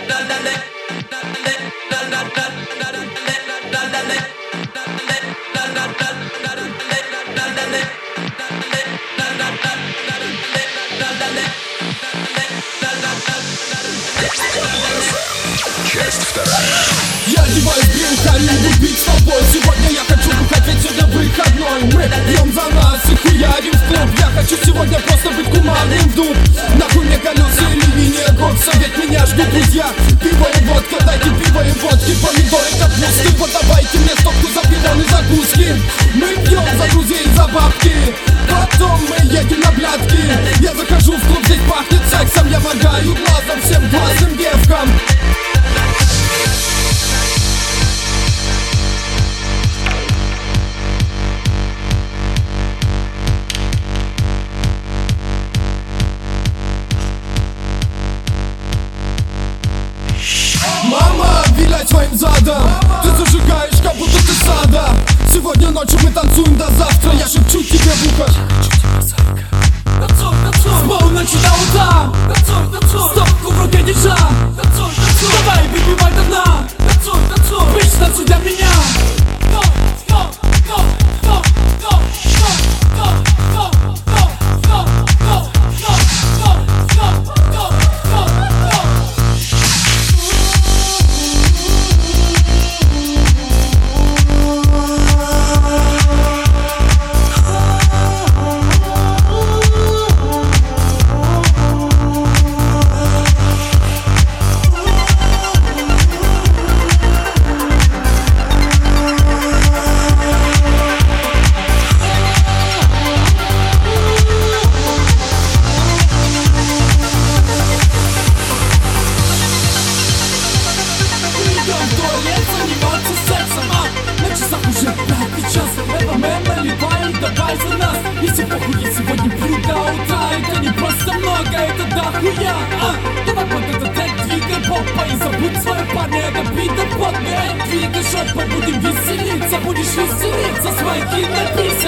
Часть вторая. Я одеваюсь брюхами, иду пить с тобой. Сегодня я хочу бухать, ведь сегодня выходной. Мы пьем за нас и хуярим в клуб. Я хочу сегодня просто быть кумарным в дуб. Нахуй мне колеса или линия гопса, ведь меня ждут друзья. Пиво и водка, дайте пиво и водки, помидоры, капусты. Подавайте мне стопку за пивон и закуски. Мы пьем за друзей, за бабки. Потом мы едем на блядки. Я захожу в клуб, здесь пахнет сексом. Я моргаю глазом всем классным девкам. Мама, виляй своим задом. Ты зажигаешь, как будто ты сада. Сегодня ночью мы танцуем до завтра. Я шепчу тебе в ухо: танцуй, танцуй. С полуночи до утра. Танцуй, танцуй. Стопку в руке держа. Танцуй, танцуй. Давай, выпивай до дна. Танцуй, танцуй. Бич, танцуй для меня. Давай за нас, если похуй, я сегодня пью до утра. Это не просто много, это дохуя. Давай под этот трек двигай попой и забудь свою парня, это бита потный. Двигай шопой, будем веселиться, будешь веселиться, свои кинописи.